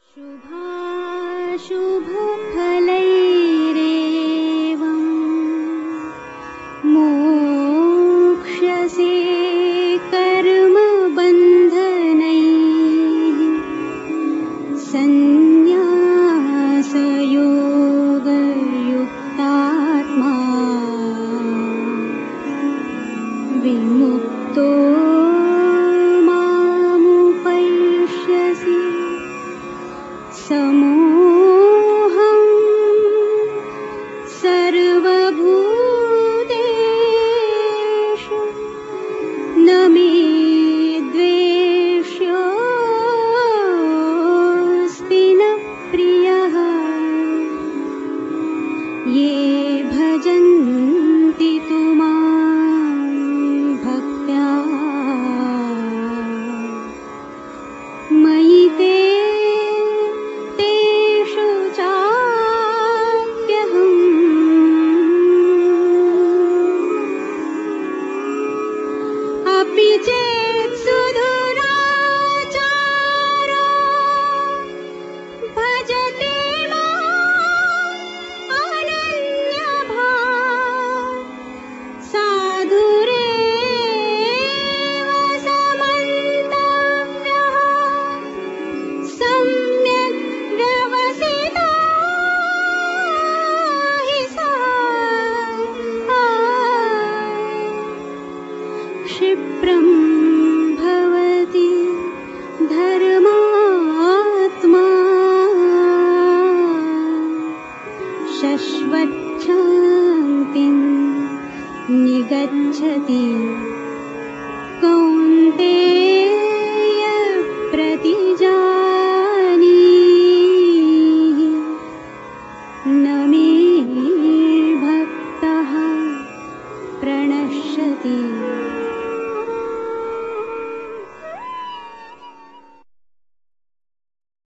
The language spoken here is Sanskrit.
शुभाशुभफलैरेवं मोक्ष्यसे कर्मबन्धनैः सन्न्यासयोगयुक्तात्मा विमुक्तो मामुपैष्यसि समोऽहं सर्वभूतेषु न मे द्वेष्योऽस्ति न प्रियः ये भजन्ति तु मां भक्त्या मयि तेषु चाप्यहम् अपि चेत् सुदुराचारो भजते माम् अनन्यभाक् साधुरेव समन्तव्यः सम्यक् व्यवसितो हि सः क्षिप्रं भवति धर्मात्मा शश्वच्छान्तिं निगच्छति कौन्तेय प्रतिजानीहि न मे भक्तः प्रणश्यति